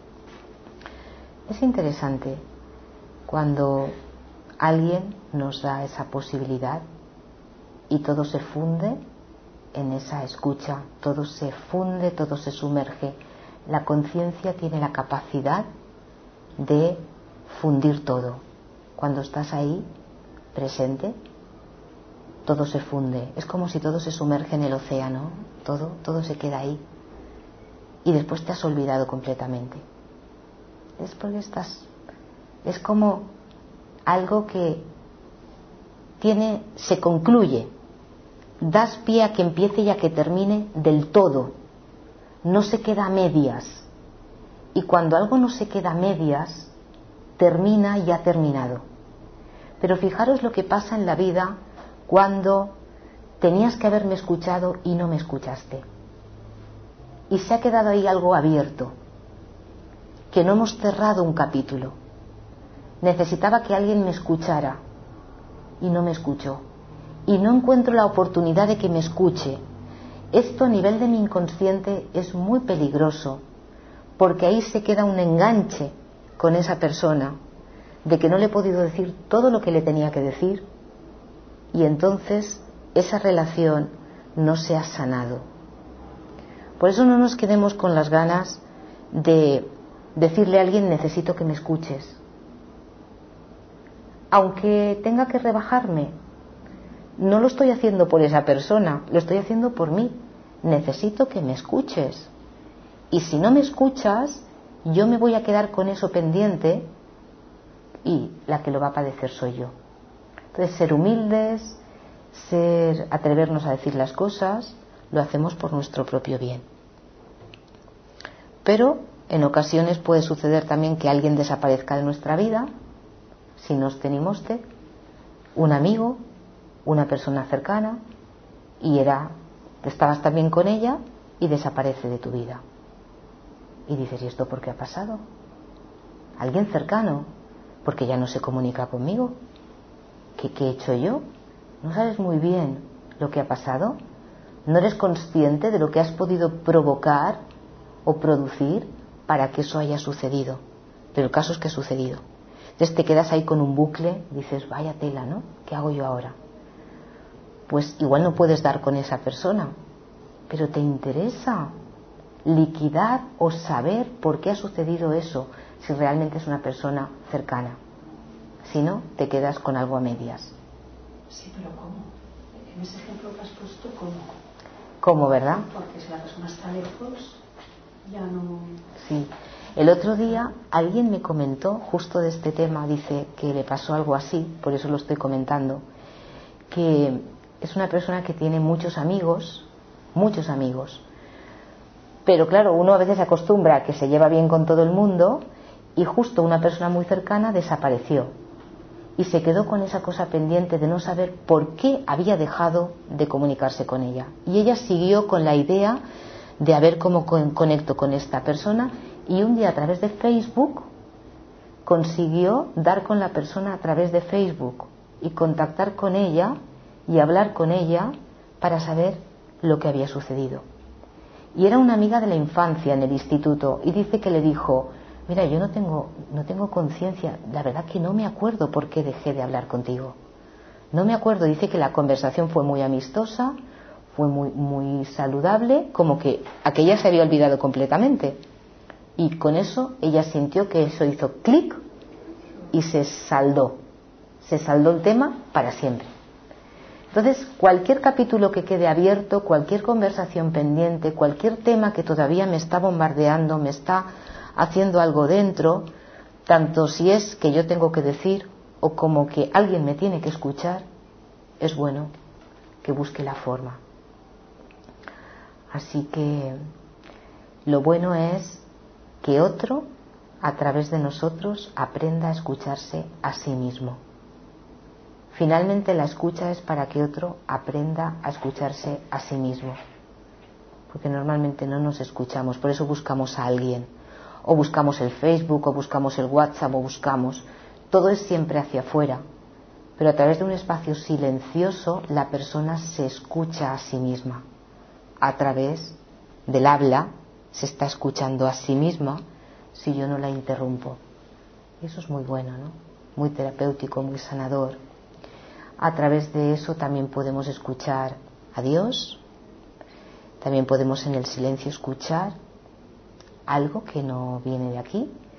Es interesante cuando alguien nos da esa posibilidad y todo se funde en esa escucha, todo se funde, todo se sumerge. La conciencia tiene la capacidad de fundir todo. Cuando estás ahí, presente, todo se funde. Es como si todo se sumerge en el océano. Todo se queda ahí. Y después te has olvidado completamente. Es porque es como algo que se concluye. Das pie a que empiece y a que termine del todo. No se queda a medias. Y cuando algo no se queda a medias, termina y ha terminado. Pero fijaros lo que pasa en la vida cuando tenías que haberme escuchado y no me escuchaste. Y se ha quedado ahí algo abierto, que no hemos cerrado un capítulo. Necesitaba que alguien me escuchara y no me escuchó. Y no encuentro la oportunidad de que me escuche. Esto a nivel de mi inconsciente es muy peligroso, porque ahí se queda un enganche con esa persona, de que no le he podido decir todo lo que le tenía que decir, y entonces esa relación no se ha sanado. Por eso no nos quedemos con las ganas de decirle a alguien: necesito que me escuches. Aunque tenga que rebajarme, no lo estoy haciendo por esa persona, lo estoy haciendo por mí. Necesito que me escuches. Y si no me escuchas, yo me voy a quedar con eso pendiente, y la que lo va a padecer soy yo. Entonces, ser humildes, atrevernos a decir las cosas, lo hacemos por nuestro propio bien. Pero en ocasiones puede suceder también que alguien desaparezca de nuestra vida, si nos tenemos un amigo, una persona cercana, y estabas también con ella y desaparece de tu vida. Y dices: ¿y esto por qué ha pasado? Alguien cercano, porque ya no se comunica conmigo. ¿Qué he hecho yo? ¿No sabes muy bien lo que ha pasado? ¿No eres consciente de lo que has podido provocar o producir para que eso haya sucedido? Pero el caso es que ha sucedido. Entonces te quedas ahí con un bucle, dices: vaya tela, ¿no? ¿Qué hago yo ahora? Pues igual no puedes dar con esa persona, pero te interesa liquidar o saber por qué ha sucedido eso, si realmente es una persona cercana. Si no, te quedas con algo a medias. Sí, pero ¿cómo? En ese ejemplo que has puesto, ¿cómo? ¿Cómo, verdad? Porque si la persona está lejos, ya no... Sí. El otro día alguien me comentó justo de este tema, dice que le pasó algo así, por eso lo estoy comentando, que es una persona que tiene muchos amigos, pero claro, uno a veces se acostumbra a que se lleva bien con todo el mundo, y justo una persona muy cercana desapareció y se quedó con esa cosa pendiente de no saber por qué había dejado de comunicarse con ella, y ella siguió con la idea de a ver cómo conecto con esta persona, y un día a través de Facebook consiguió dar con la persona a través de Facebook y contactar con ella y hablar con ella para saber lo que había sucedido. Y era una amiga de la infancia en el instituto, y dice que le dijo: mira, yo no tengo conciencia, la verdad que no me acuerdo por qué dejé de hablar contigo, no me acuerdo. Dice que la conversación fue muy amistosa, fue muy saludable, como que aquella se había olvidado completamente, y con eso ella sintió que eso hizo clic y se saldó el tema para siempre. Entonces, cualquier capítulo que quede abierto, cualquier conversación pendiente, cualquier tema que todavía me está bombardeando, me está haciendo algo dentro, tanto si es que yo tengo que decir o como que alguien me tiene que escuchar, es bueno que busque la forma. Así que lo bueno es que otro, a través de nosotros, aprenda a escucharse a sí mismo. Finalmente la escucha es para que otro aprenda a escucharse a sí mismo, porque normalmente no nos escuchamos, por eso buscamos a alguien, o buscamos el Facebook, o buscamos el WhatsApp, todo es siempre hacia afuera, pero a través de un espacio silencioso la persona se escucha a sí misma, a través del habla se está escuchando a sí misma si yo no la interrumpo. Y eso es muy bueno, ¿no? Muy terapéutico, muy sanador. A través de eso también podemos escuchar a Dios, también podemos en el silencio escuchar algo que no viene de aquí,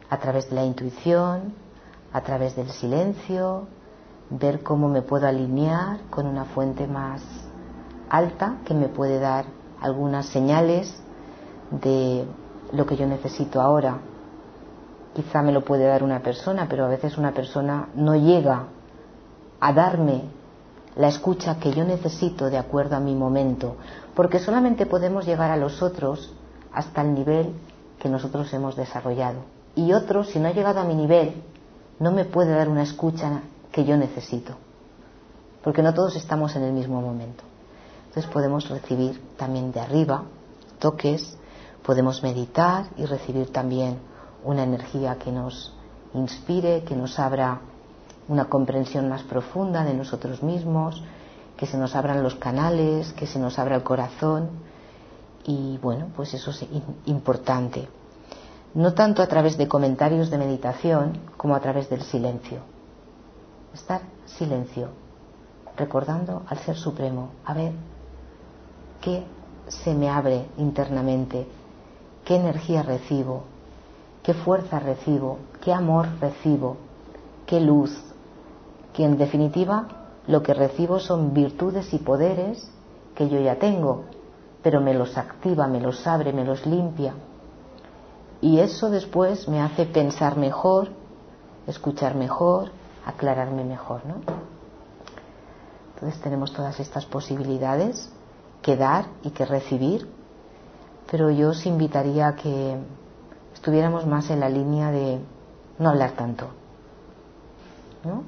a través de la intuición, a través del silencio, ver cómo me puedo alinear con una fuente más alta que me puede dar algunas señales de lo que yo necesito ahora. Quizá me lo puede dar una persona, pero a veces una persona no llega a darme la escucha que yo necesito de acuerdo a mi momento, porque solamente podemos llegar a los otros hasta el nivel que nosotros hemos desarrollado, y otro, si no ha llegado a mi nivel, no me puede dar una escucha que yo necesito, porque no todos estamos en el mismo momento. Entonces podemos recibir también de arriba toques, podemos meditar y recibir también una energía que nos inspire, que nos abra una comprensión más profunda de nosotros mismos, que se nos abran los canales, que se nos abra el corazón. Y bueno, pues eso es importante, no tanto a través de comentarios de meditación como a través del silencio. Estar silencio, recordando al Ser Supremo, a ver qué se me abre internamente, qué energía recibo, qué fuerza recibo, qué amor recibo, qué luz, que en definitiva lo que recibo son virtudes y poderes que yo ya tengo, pero me los activa, me los abre, me los limpia, y eso después me hace pensar mejor, escuchar mejor, aclararme mejor, ¿no? Entonces tenemos todas estas posibilidades que dar y que recibir, pero yo os invitaría a que estuviéramos más en la línea de no hablar tanto, ¿no?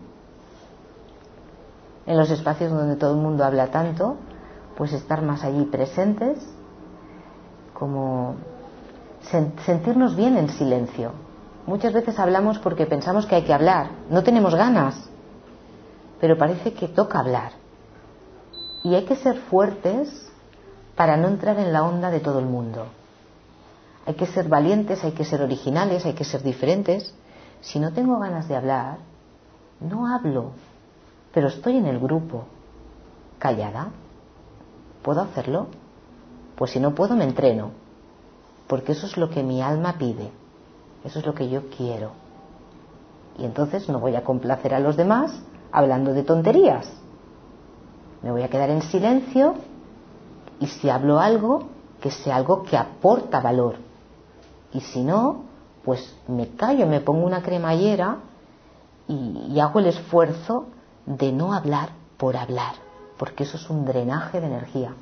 En los espacios donde todo el mundo habla tanto, pues estar más allí presentes, como sentirnos bien en silencio. Muchas veces hablamos porque pensamos que hay que hablar, no tenemos ganas, pero parece que toca hablar. Y hay que ser fuertes para no entrar en la onda de todo el mundo. Hay que ser valientes, hay que ser originales, hay que ser diferentes. Si no tengo ganas de hablar, no hablo, pero estoy en el grupo, callada. ¿Puedo hacerlo? Pues si no puedo, me entreno, porque eso es lo que mi alma pide, eso es lo que yo quiero. Y entonces no voy a complacer a los demás hablando de tonterías. Me voy a quedar en silencio, y si hablo algo, que sea algo que aporta valor. Y si no, pues me callo, me pongo una cremallera y hago el esfuerzo de no hablar por hablar, porque eso es un drenaje de energía.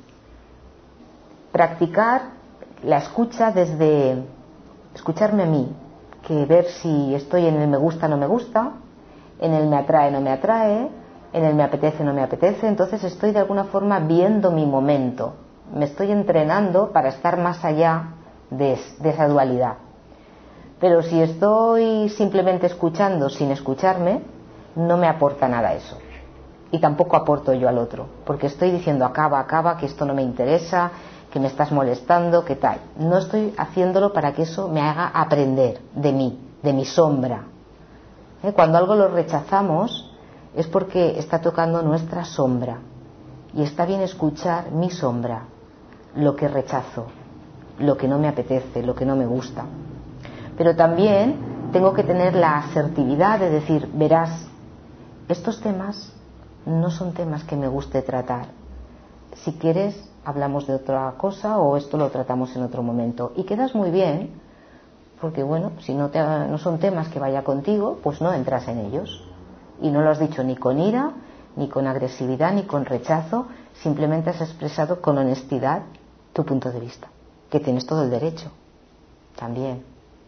Practicar la escucha desde escucharme a mí, que ver si estoy en el me gusta, no me gusta, en el me atrae, no me atrae, en el me apetece, no me apetece. Entonces estoy de alguna forma viendo mi momento, me estoy entrenando para estar más allá de esa dualidad. Pero si estoy simplemente escuchando sin escucharme, no me aporta nada eso, y tampoco aporto yo al otro, porque estoy diciendo acaba, que esto no me interesa, que me estás molestando, que tal. No estoy haciéndolo para que eso me haga aprender de mí, de mi sombra. Cuando algo lo rechazamos es porque está tocando nuestra sombra, y está bien escuchar mi sombra, lo que rechazo, lo que no me apetece, lo que no me gusta. Pero también tengo que tener la asertividad de decir, verás, estos temas no son temas que me guste tratar. Si quieres, hablamos de otra cosa, o esto lo tratamos en otro momento. Y quedas muy bien, porque bueno, si no son temas que vaya contigo, pues no entras en ellos. Y no lo has dicho ni con ira, ni con agresividad, ni con rechazo, simplemente has expresado con honestidad tu punto de vista, que tienes todo el derecho también.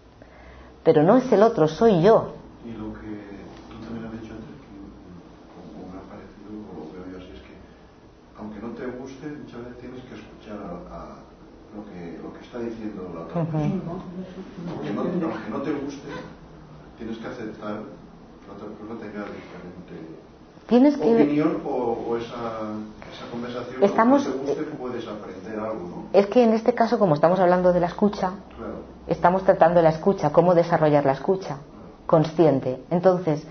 Pero no es el otro, soy yo. Y lo que tú también has dicho antes, como me ha parecido, o lo veo yo así, es que aunque no te guste, muchas veces tienes que escuchar a lo que está diciendo la otra persona. Aunque no te guste, tienes que aceptar que la otra persona tenga diferente opinión o esa conversación. Aunque no te guste, puedes aprender algo, ¿no? Es que en este caso, como estamos hablando de la escucha, claro, estamos tratando la escucha, cómo desarrollar la escucha consciente. Entonces,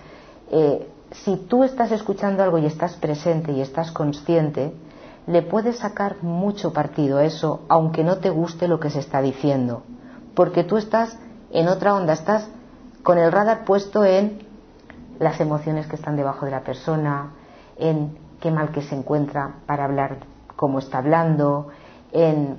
si tú estás escuchando algo y estás presente y estás consciente, le puedes sacar mucho partido a eso, aunque no te guste lo que se está diciendo, porque tú estás en otra onda, estás con el radar puesto en las emociones que están debajo de la persona, en qué mal que se encuentra para hablar cómo está hablando, en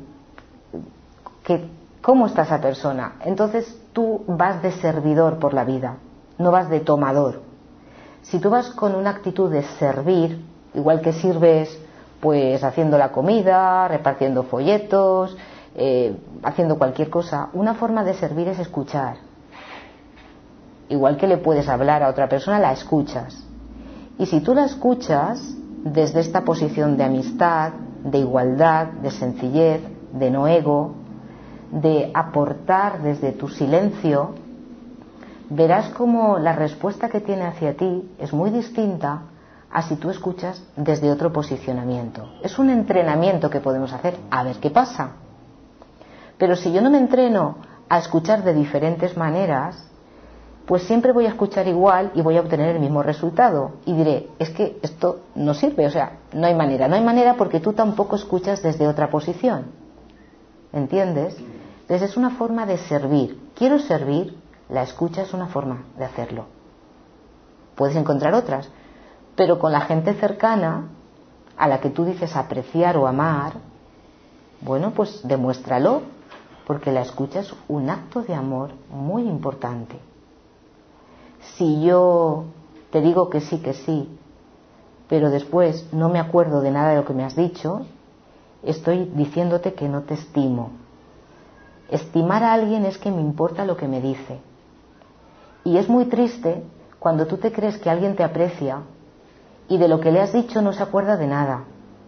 cómo está esa persona. Entonces tú vas de servidor por la vida, no vas de tomador. Si tú vas con una actitud de servir, igual que sirves pues haciendo la comida, repartiendo folletos, haciendo cualquier cosa, una forma de servir es escuchar. Igual que le puedes hablar a otra persona, la escuchas. Y si tú la escuchas desde esta posición de amistad, de igualdad, de sencillez, de no ego, de aportar desde tu silencio, verás como la respuesta que tiene hacia ti es muy distinta a si tú escuchas desde otro posicionamiento. Es un entrenamiento que podemos hacer, a ver qué pasa. Pero si yo no me entreno a escuchar de diferentes maneras, pues siempre voy a escuchar igual y voy a obtener el mismo resultado. Y diré, es que esto no sirve, o sea, no hay manera porque tú tampoco escuchas desde otra posición. ¿Entiendes? Entonces es una forma de servir. Quiero servir, la escucha es una forma de hacerlo. Puedes encontrar otras, pero con la gente cercana, a la que tú dices apreciar o amar, bueno, pues demuéstralo, porque la escucha es un acto de amor muy importante. Si yo te digo que sí, pero después no me acuerdo de nada de lo que me has dicho, estoy diciéndote que no te estimo. Estimar a alguien es que me importa lo que me dice. Y es muy triste cuando tú te crees que alguien te aprecia y de lo que le has dicho no se acuerda de nada.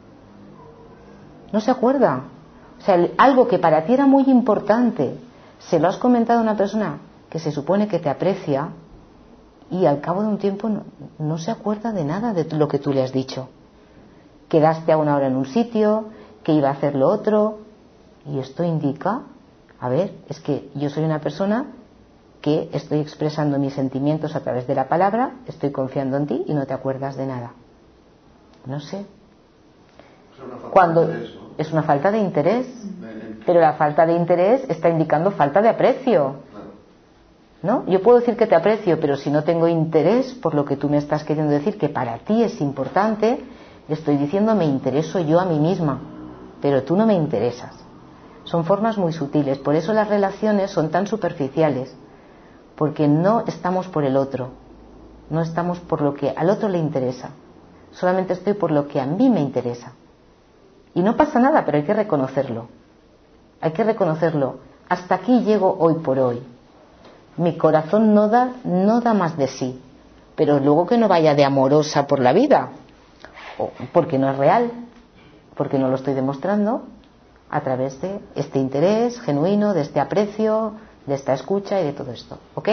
No se acuerda. O sea, algo que para ti era muy importante, se lo has comentado a una persona que se supone que te aprecia y al cabo de un tiempo no se acuerda de nada de lo que tú le has dicho. Quedaste a una hora en un sitio, que iba a hacer lo otro, y esto indica, a ver, es que yo soy una persona que estoy expresando mis sentimientos a través de la palabra, estoy confiando en ti y no te acuerdas de nada. No sé. Cuando es una falta de interés, pero la falta de interés está indicando falta de aprecio, ¿no? Yo puedo decir que te aprecio, pero si no tengo interés por lo que tú me estás queriendo decir, que para ti es importante, estoy diciendo me intereso yo a mí misma, pero tú no me interesas. Son formas muy sutiles, por eso las relaciones son tan superficiales, porque no estamos por el otro, no estamos por lo que al otro le interesa, solamente estoy por lo que a mí me interesa. Y no pasa nada, pero hay que reconocerlo. Hay que reconocerlo. Hasta aquí llego hoy por hoy. Mi corazón no da más de sí, pero luego que no vaya de amorosa por la vida, porque no es real, porque no lo estoy demostrando a través de este interés genuino, de este aprecio, de esta escucha y de todo esto. ¿Ok?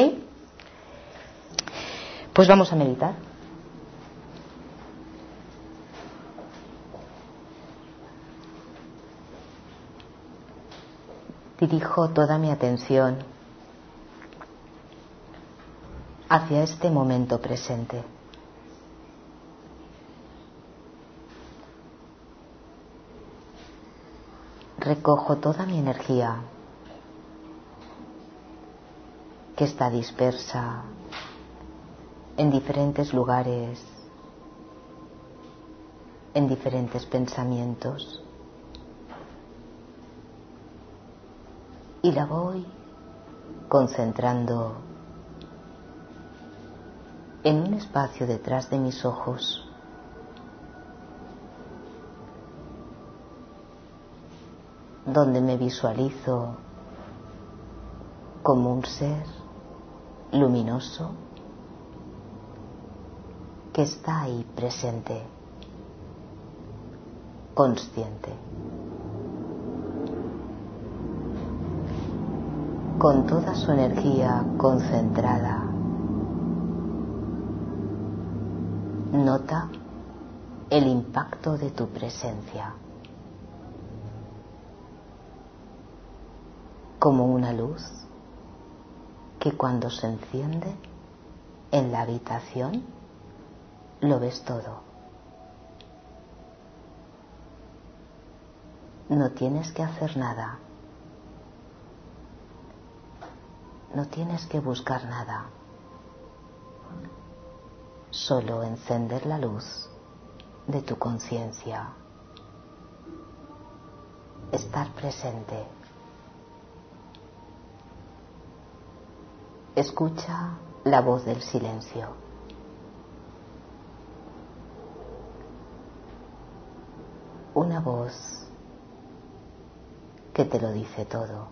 Pues vamos a meditar. Dirijo toda mi atención hacia este momento presente. Recojo toda mi energía que está dispersa en diferentes lugares, en diferentes pensamientos, y la voy concentrando en un espacio detrás de mis ojos, donde me visualizo como un ser luminoso que está ahí presente, consciente, con toda su energía concentrada. Nota el impacto de tu presencia como una luz que cuando se enciende en la habitación lo ves todo. No tienes que hacer nada. No tienes que buscar nada, solo encender la luz de tu conciencia, estar presente. Escucha la voz del silencio. Una voz que te lo dice todo.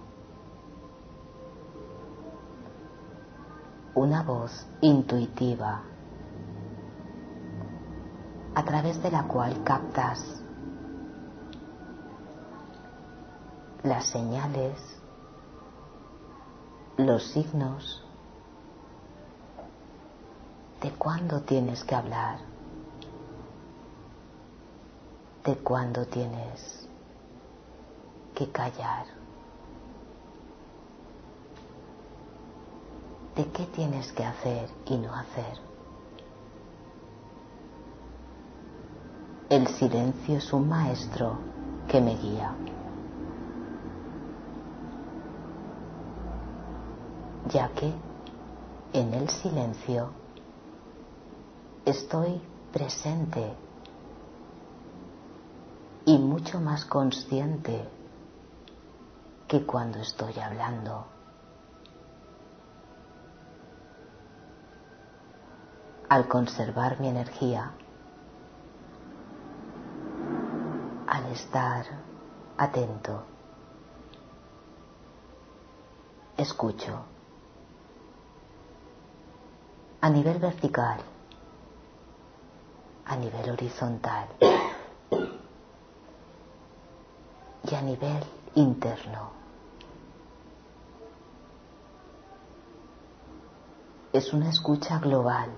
Una voz intuitiva a través de la cual captas las señales, los signos de cuándo tienes que hablar, de cuándo tienes que callar, de qué tienes que hacer y no hacer. El silencio es un maestro que me guía. Ya que en el silencio estoy presente y mucho más consciente que cuando estoy hablando. Al conservar mi energía, al estar atento, escucho a nivel vertical, a nivel horizontal y a nivel interno. Es una escucha global.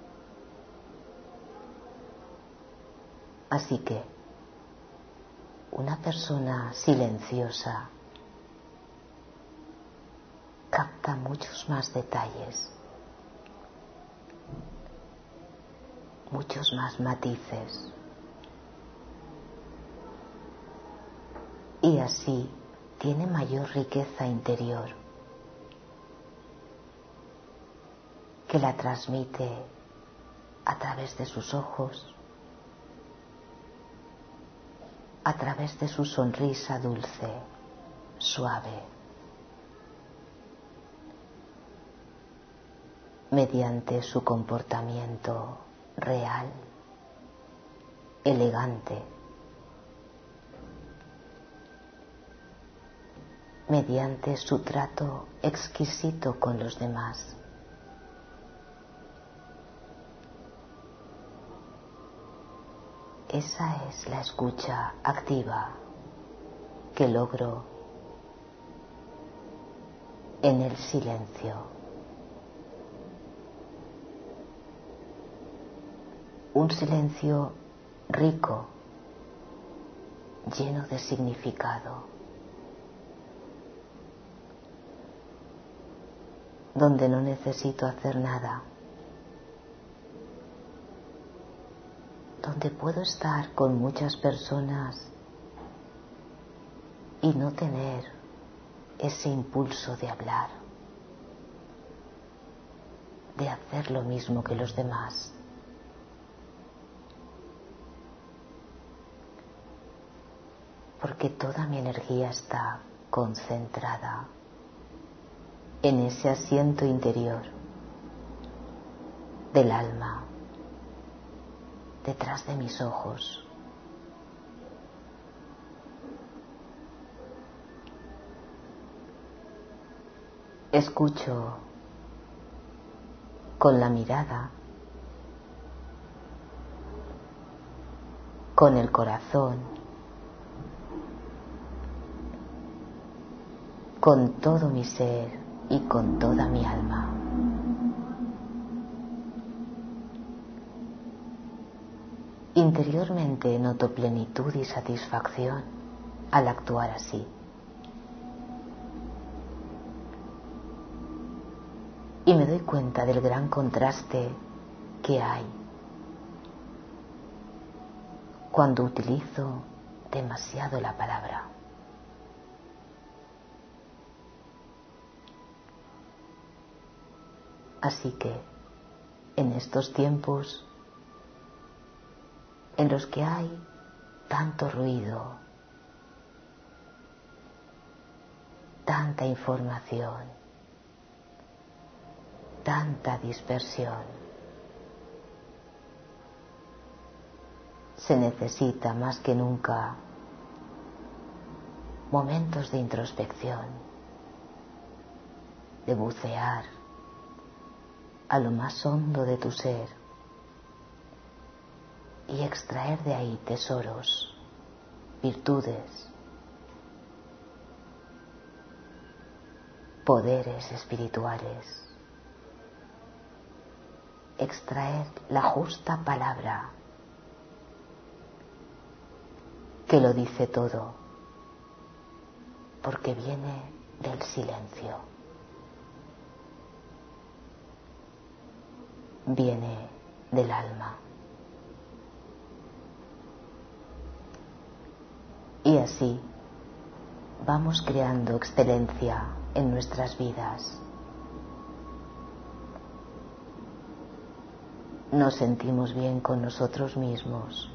Así que una persona silenciosa capta muchos más detalles, muchos más matices, y así tiene mayor riqueza interior que la transmite a través de sus ojos, a través de su sonrisa dulce, suave, mediante su comportamiento real, elegante, mediante su trato exquisito con los demás. Esa es la escucha activa que logro en el silencio. Un silencio rico, lleno de significado, donde no necesito hacer nada, donde puedo estar con muchas personas y no tener ese impulso de hablar, de hacer lo mismo que los demás. Porque toda mi energía está concentrada en ese asiento interior del alma, detrás de mis ojos. Escucho con la mirada, con el corazón, con todo mi ser y con toda mi alma. Interiormente noto plenitud y satisfacción al actuar así. Y me doy cuenta del gran contraste que hay cuando utilizo demasiado la palabra. Así que, en estos tiempos en los que hay tanto ruido, tanta información, tanta dispersión, se necesita más que nunca momentos de introspección, de bucear a lo más hondo de tu ser y extraer de ahí tesoros, virtudes, poderes espirituales, extraer la justa palabra que lo dice todo, porque viene del silencio, viene del alma. Y así vamos creando excelencia en nuestras vidas. Nos sentimos bien con nosotros mismos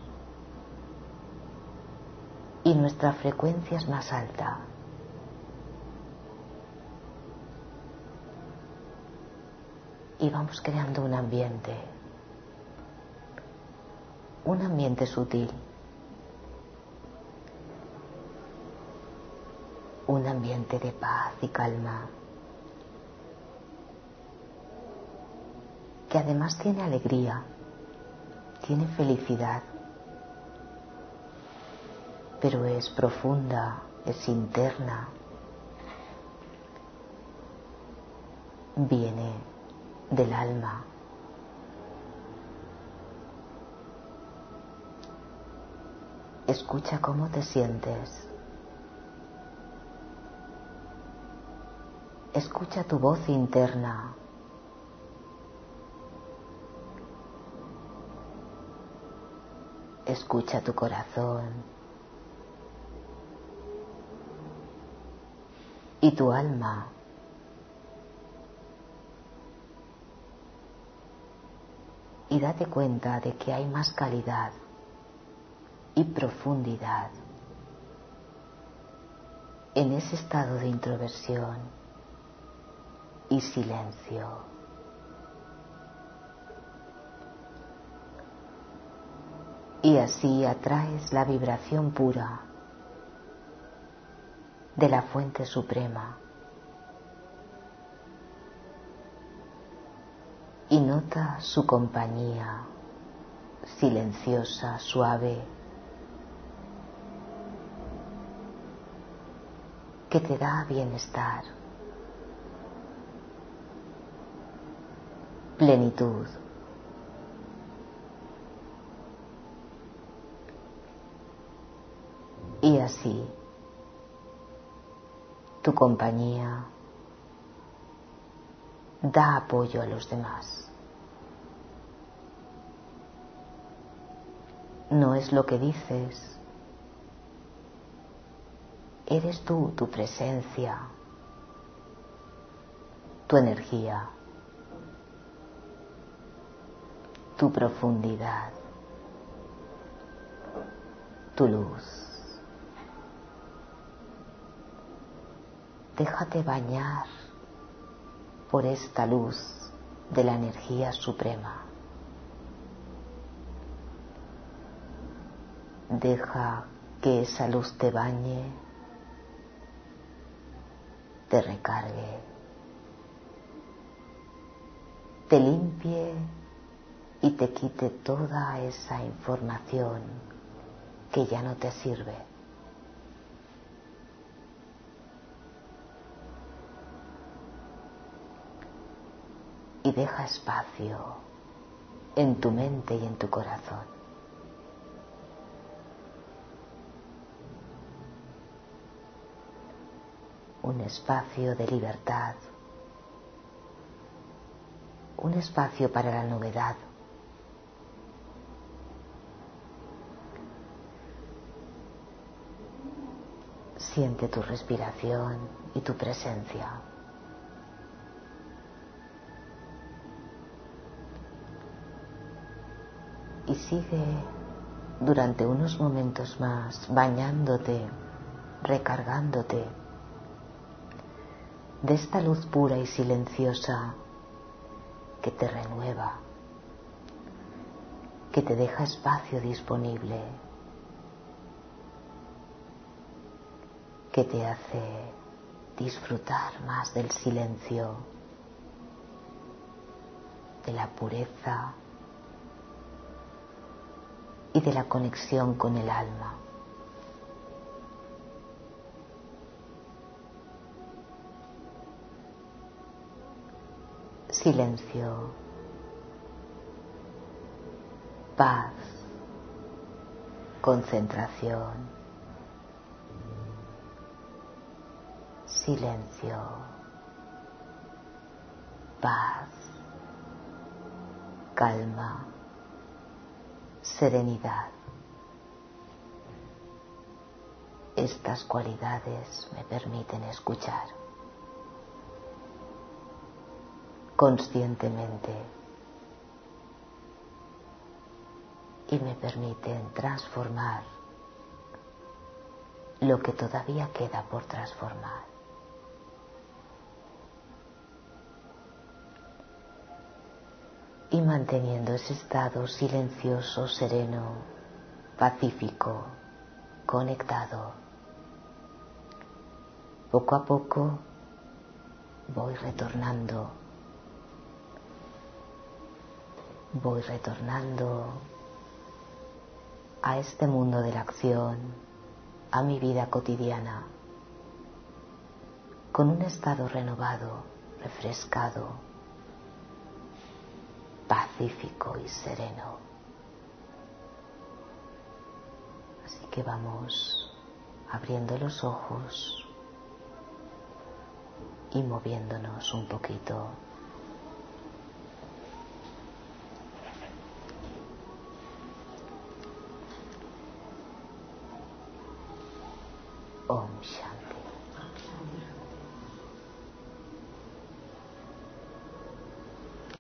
y nuestra frecuencia es más alta. Y vamos creando un ambiente sutil, un ambiente de paz y calma, que además tiene alegría, tiene felicidad, pero es profunda, es interna, viene del alma. Escucha cómo te sientes. Escucha tu voz interna. Escucha tu corazón y tu alma. Y date cuenta de que hay más calidad y profundidad en ese estado de introversión y silencio. Y así atraes la vibración pura de la fuente suprema. Y nota su compañía silenciosa, suave, que te da bienestar, plenitud. Y así, tu compañía da apoyo a los demás. No es lo que dices, eres tú, tu presencia, tu energía, tu profundidad, tu luz. Déjate bañar por esta luz de la energía suprema. Deja que esa luz te bañe, te recargue, te limpie y te quite toda esa información que ya no te sirve. Y deja espacio en tu mente y en tu corazón. Un espacio de libertad, un espacio para la novedad. Siente tu respiración y tu presencia. y sigue durante unos momentos más bañándote, recargándote de esta luz pura y silenciosa que te renueva, que te deja espacio disponible, que te hace disfrutar más del silencio, de la pureza y de la conexión con el alma. Silencio, paz, concentración, silencio, paz, calma, serenidad. Estas cualidades me permiten escuchar conscientemente y me permiten transformar lo que todavía queda por transformar. Y manteniendo ese estado silencioso, sereno, pacífico, conectado, poco a poco voy retornando a este mundo de la acción, a mi vida cotidiana, con un estado renovado, refrescado, pacífico y sereno. Así que vamos abriendo los ojos y moviéndonos un poquito. Om Shanti.